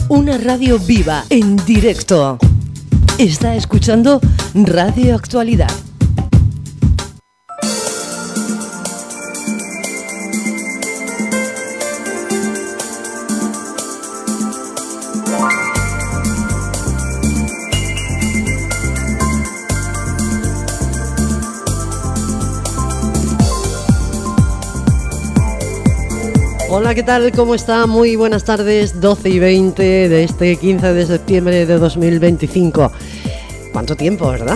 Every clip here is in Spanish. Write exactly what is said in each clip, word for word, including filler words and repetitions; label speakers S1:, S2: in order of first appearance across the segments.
S1: Una radio viva, en directo. Está escuchando Radio Actualidad. Hola, ¿qué tal? ¿Cómo está? Muy buenas tardes, doce y veinte de este quince de septiembre de dos mil veinticinco. ¿Cuánto tiempo, verdad?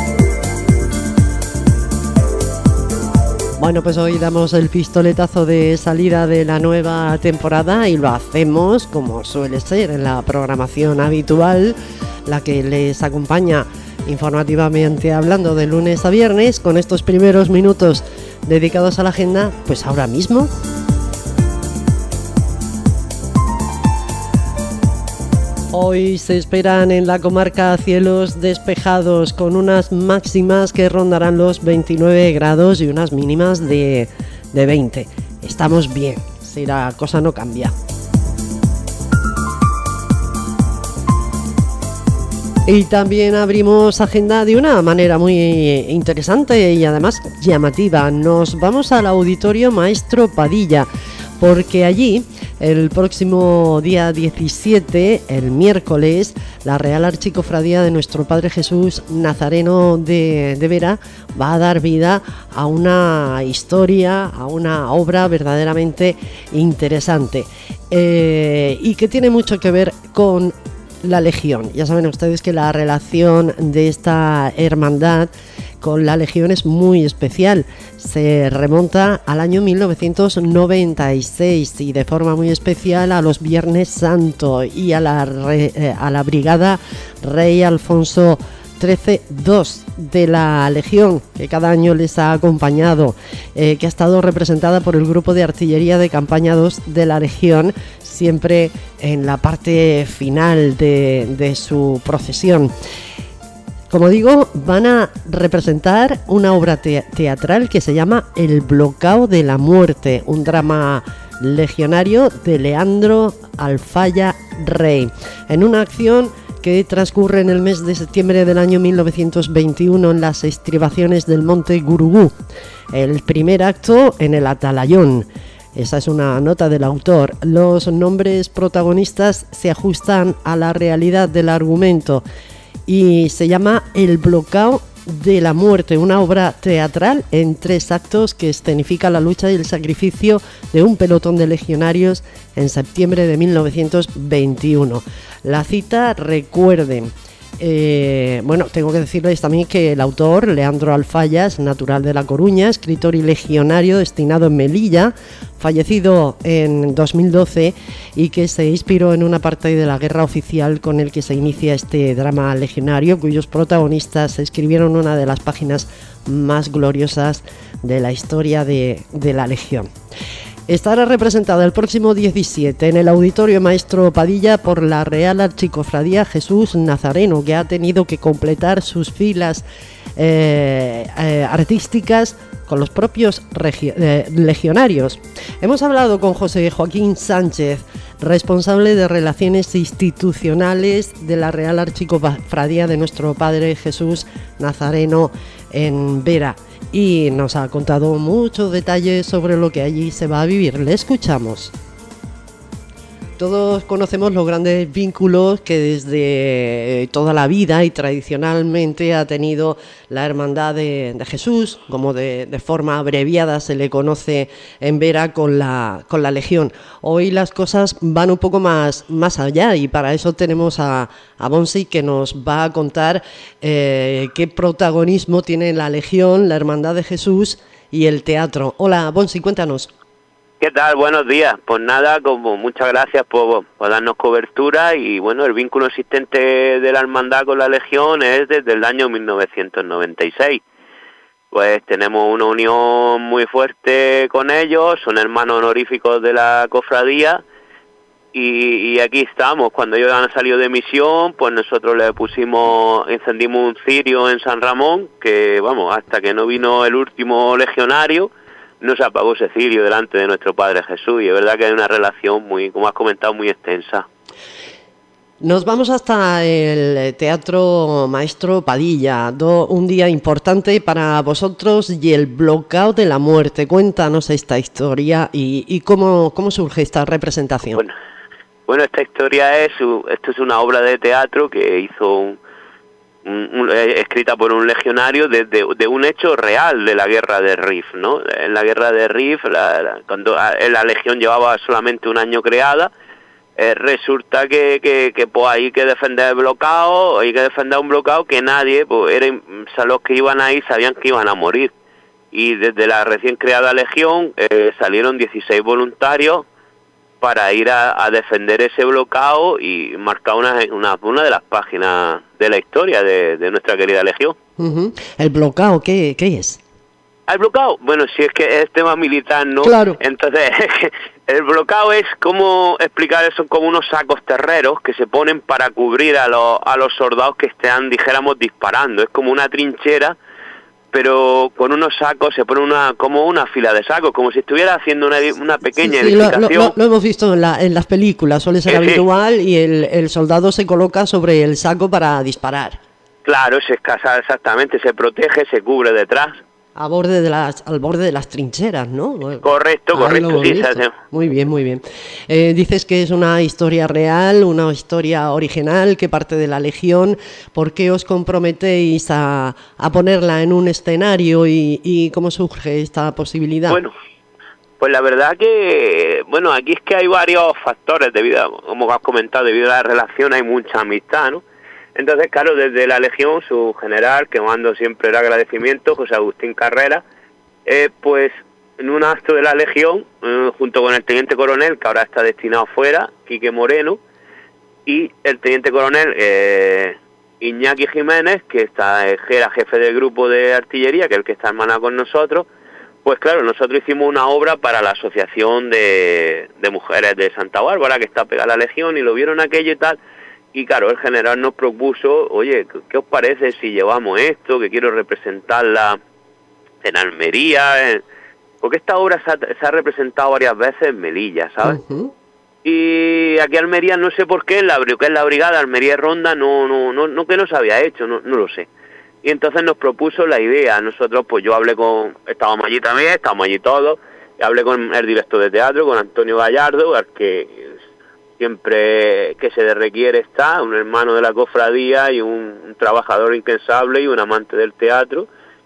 S1: Bueno, pues hoy damos el pistoletazo de salida de la nueva temporada y lo hacemos como suele ser en la programación habitual, la que les acompaña informativamente hablando de lunes a viernes, con estos primeros minutos dedicados a la agenda, pues ahora mismo. Hoy se esperan en la comarca cielos despejados con unas máximas que rondarán los veintinueve grados y unas mínimas de, de veinte. Estamos bien, si la cosa no cambia. Y también abrimos agenda de una manera muy interesante y además llamativa. Nos vamos al Auditorio Maestro Padilla, porque allí el próximo día diecisiete, el miércoles, la Real Archicofradía de Nuestro Padre Jesús Nazareno de, de Vera va a dar vida a una historia, a una obra verdaderamente interesante eh, y que tiene mucho que ver con la Legión. Ya saben ustedes que la relación de esta hermandad con la Legión es muy especial. Se remonta al año mil novecientos noventa y seis y de forma muy especial a los Viernes Santo y a la, re, eh, a la Brigada Rey Alfonso trece dos de la Legión, que cada año les ha acompañado, eh, que ha estado representada por el Grupo de Artillería de Campaña dos de la Legión, siempre en la parte final de, de su procesión. Como digo, van a representar una obra te- teatral que se llama El Blocao de la Muerte, un drama legionario de Leandro Alfaya Rey, en una acción que transcurre en el mes de septiembre del año mil novecientos veintiuno en las estribaciones del Monte Gurugú. El primer acto en el Atalayón. Esa es una nota del autor. Los nombres protagonistas se ajustan a la realidad del argumento y se llama El Blocao de la Muerte, una obra teatral en tres actos que escenifica la lucha y el sacrificio de un pelotón de legionarios en septiembre de mil novecientos veintiuno. La cita, recuerden, eh, bueno, tengo que decirles también que el autor, Leandro Alfaya, es natural de La Coruña, escritor y legionario destinado en Melilla, fallecido en dos mil doce y que se inspiró en una parte de la guerra oficial con el que se inicia este drama legionario, cuyos protagonistas escribieron una de las páginas más gloriosas de la historia de, de la Legión. Estará representada el próximo diecisiete en el Auditorio Maestro Padilla por la Real Archicofradía Jesús Nazareno, que ha tenido que completar sus filas eh, eh, artísticas con los propios regio- eh, legionarios. Hemos hablado con José Joaquín Sánchez, responsable de Relaciones Institucionales de la Real Archicofradía de Nuestro Padre Jesús Nazareno en Vera, y nos ha contado muchos detalles sobre lo que allí se va a vivir. Le escuchamos. Todos conocemos los grandes vínculos que desde toda la vida y tradicionalmente ha tenido la Hermandad de, de Jesús, como de, de forma abreviada se le conoce en Vera, con la, con la Legión. Hoy las cosas van un poco más, más allá y para eso tenemos a, a Bonsi, que nos va a contar eh, qué protagonismo tiene la Legión, la Hermandad de Jesús y el teatro. Hola, Bonsi, cuéntanos.
S2: ¿Qué tal? Buenos días. Pues nada, como muchas gracias por, por darnos cobertura y bueno, el vínculo existente de la hermandad con la Legión es desde el año mil novecientos noventa y seis. Pues tenemos una unión muy fuerte con ellos, son hermanos honoríficos de la cofradía y, y aquí estamos. Cuando ellos han salido de misión, pues nosotros le pusimos, encendimos un cirio en San Ramón, que vamos, hasta que no vino el último legionario, no se apagó ese cirio delante de nuestro Padre Jesús, y es verdad que hay una relación muy, como has comentado, muy extensa.
S1: Nos vamos hasta el Teatro Maestro Padilla, do, un día importante para vosotros y el Bloqueo de la Muerte. Cuéntanos esta historia y, y cómo, cómo surge esta representación.
S2: Bueno, bueno, esta historia es, esto es una obra de teatro que hizo un, un, un, escrita por un legionario de, de, de un hecho real de la guerra de Rif, ¿no? En la guerra de Rif, la, la, cuando la legión llevaba solamente un año creada, Eh, resulta que, que, que pues hay que defender el bloqueo, hay que defender un bloqueo que nadie, pues eran, o sea, los que iban ahí sabían que iban a morir. Y desde la recién creada legión eh, salieron dieciséis voluntarios para ir a, a defender ese bloqueo y marcar una, una, una de las páginas de la historia de, de nuestra querida legión.
S1: Uh-huh. ¿El bloqueo qué, qué es?
S2: ¿El bloqueo? Bueno, si es que es tema militar, ¿no?
S1: Claro.
S2: Entonces, el bloqueo es como explicar eso, como unos sacos terreros que se ponen para cubrir a los, a los soldados que estén, dijéramos, disparando. Es como una trinchera, pero con unos sacos, se pone una como una fila de sacos, como si estuviera haciendo una, una pequeña
S1: sí, sí,
S2: edificación.
S1: Lo, lo, lo hemos visto en, la, en las películas, suele ser sí, habitual, sí. Y el, el soldado se coloca sobre el saco para disparar.
S2: Claro, se escasa exactamente, se protege, se cubre detrás.
S1: A borde de las, al borde de las trincheras, ¿no?
S2: Correcto, correcto, sí, sí.
S1: Muy bien, muy bien. Eh, dices que es una historia real, una historia original que parte de la Legión. ¿Por qué os comprometéis a, a ponerla en un escenario y, y cómo surge esta posibilidad?
S2: Bueno, pues la verdad que, bueno, aquí es que hay varios factores debido, como has comentado, debido a la relación hay mucha amistad, ¿no? Entonces, claro, desde la Legión, su general, que mando siempre el agradecimiento, José Agustín Carrera, eh, pues en un acto de la Legión, eh, junto con el teniente coronel, que ahora está destinado fuera, Quique Moreno, y el teniente coronel eh, Iñaki Jiménez, que está, era jefe del grupo de artillería, que es el que está hermanado con nosotros, pues claro, nosotros hicimos una obra para la Asociación de, de Mujeres de Santa Bárbara, que está pegada a la Legión, y lo vieron aquello y tal. Y claro, el general nos propuso, oye, ¿qué os parece si llevamos esto, que quiero representarla en Almería? En... Porque esta obra se ha, se ha representado varias veces en Melilla, ¿sabes? Uh-huh. Y aquí en Almería, no sé por qué, en la, que es la brigada Almería Ronda, no, no, no, no que no se había hecho, no, no lo sé. Y entonces nos propuso la idea. Nosotros, pues yo hablé con, estábamos allí también, estábamos allí todos, y hablé con el director de teatro, con Antonio Gallardo, al que siempre que se le requiere está, un hermano de la cofradía y un, un trabajador incansable y un amante del teatro.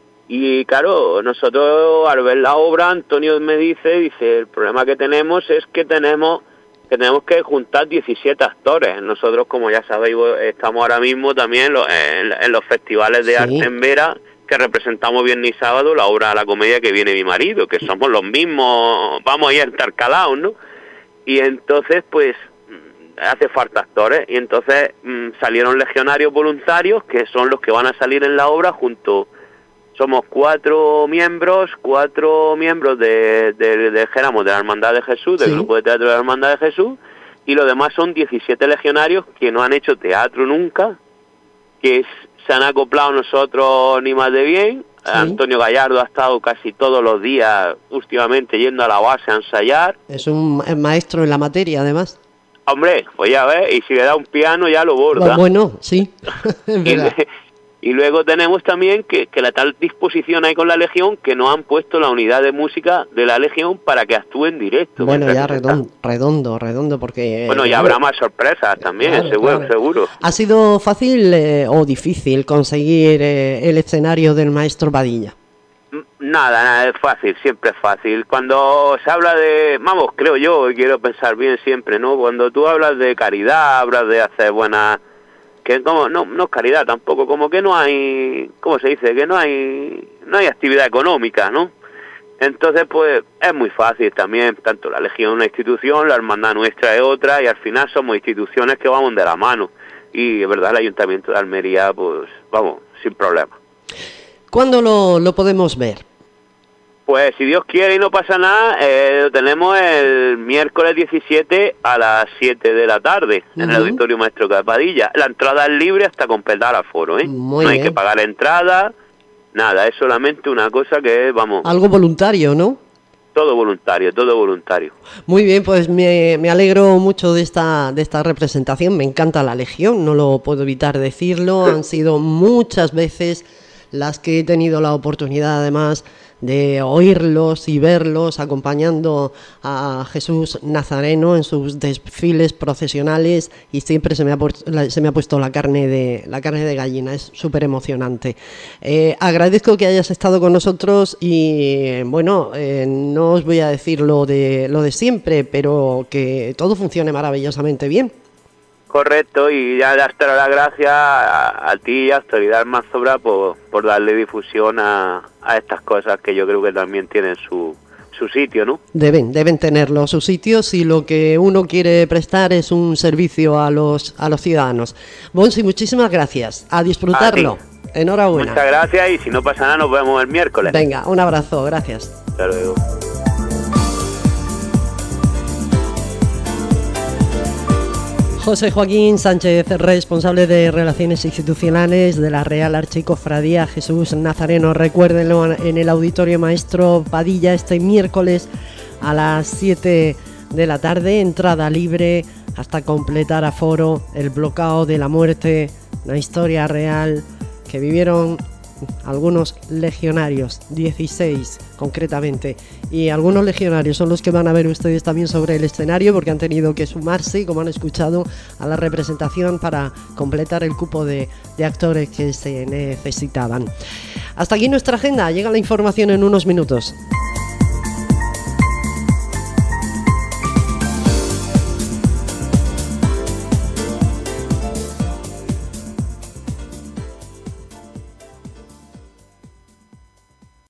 S2: Y claro, nosotros al ver la obra, Antonio me dice, dice, el problema que tenemos es que tenemos que tenemos que juntar diecisiete actores. Nosotros, como ya sabéis, estamos ahora mismo también en, en los festivales de sí. arte en Vera, que representamos viernes y sábado la obra de la comedia Que viene mi marido, que somos los mismos, vamos a ir intercalados, ¿no? Y entonces, pues, hace falta actores, y entonces mmm, salieron legionarios voluntarios, que son los que van a salir en la obra junto, somos cuatro miembros, cuatro miembros de, de, de, Geramos, de la Hermandad de Jesús, del sí. grupo de teatro de la Hermandad de Jesús, y los demás son diecisiete legionarios que no han hecho teatro nunca, que es, se han acoplado nosotros ni más de bien. Sí. Antonio Gallardo ha estado casi todos los días últimamente yendo a la base a ensayar.
S1: Es un maestro en la materia, además.
S2: Hombre, pues ya ves, y si le da un piano ya lo borda.
S1: Bueno, sí.
S2: y, y luego tenemos también que, que la tal disposición hay con la Legión que nos han puesto la unidad de música de la Legión para que actúe en directo.
S1: Bueno, ya redondo, redondo, redondo, porque...
S2: Bueno, ya eh, habrá más sorpresas también, claro, seguro, claro. seguro.
S1: ¿Ha sido fácil eh, o difícil conseguir eh, el escenario del Maestro Padilla?
S2: Nada, nada, es fácil, siempre es fácil. Cuando se habla de, vamos, creo yo, y quiero pensar bien siempre, ¿no? Cuando tú hablas de caridad, hablas de hacer buenas, que como, no, no es caridad tampoco, como que no hay, ¿cómo se dice? Que no hay, no hay actividad económica, ¿no? Entonces, pues, es muy fácil también, tanto la Legión es una institución, la Hermandad nuestra es otra, y al final somos instituciones que vamos de la mano. Y, es verdad, el Ayuntamiento de Almería, pues, vamos, sin problema.
S1: ¿Cuándo lo, lo podemos ver?
S2: Pues si Dios quiere y no pasa nada, eh, lo tenemos el miércoles diecisiete a las siete de la tarde, uh-huh. en el Auditorio Maestro Padilla. La entrada es libre hasta completar aforo, ¿eh?
S1: Muy
S2: no
S1: bien.
S2: Hay que pagar entrada, nada, es solamente una cosa que, vamos...
S1: Algo voluntario, ¿no?
S2: Todo voluntario, todo voluntario.
S1: Muy bien, pues me, me alegro mucho de esta, de esta representación. Me encanta la Legión, no lo puedo evitar decirlo. Han sido muchas veces las que he tenido la oportunidad, además, de oírlos y verlos acompañando a Jesús Nazareno en sus desfiles procesionales, y siempre se me ha, se me ha puesto la carne de la carne de gallina. Es súper emocionante. Eh, agradezco que hayas estado con nosotros y bueno, eh, no os voy a decir lo de lo de siempre, pero que todo funcione maravillosamente bien.
S2: Correcto, y ya darte las gracias a, a ti y a Actualidad Almanzora por, por darle difusión a, a estas cosas que yo creo que también tienen su, su sitio, ¿no? Deben, deben tenerlo su sitio si lo que uno quiere prestar es un servicio a los a los ciudadanos. Bonsi, muchísimas gracias. A disfrutarlo. A Enhorabuena. Muchas gracias, y si no pasa nada nos vemos el miércoles. Venga, un abrazo, gracias. Hasta luego. José Joaquín Sánchez, responsable de Relaciones Institucionales de la Real Archicofradía Jesús Nazareno. Recuérdenlo en el Auditorio Maestro Padilla este miércoles a las siete de la tarde, entrada libre hasta completar aforo. El bloqueo de la muerte, una historia real que vivieron algunos legionarios, dieciséis concretamente, y algunos legionarios son los que van a ver ustedes también sobre el escenario, porque han tenido que sumarse, como han escuchado, a la representación para completar el cupo de, de actores que se necesitaban. Hasta aquí nuestra agenda, llega la información en unos minutos.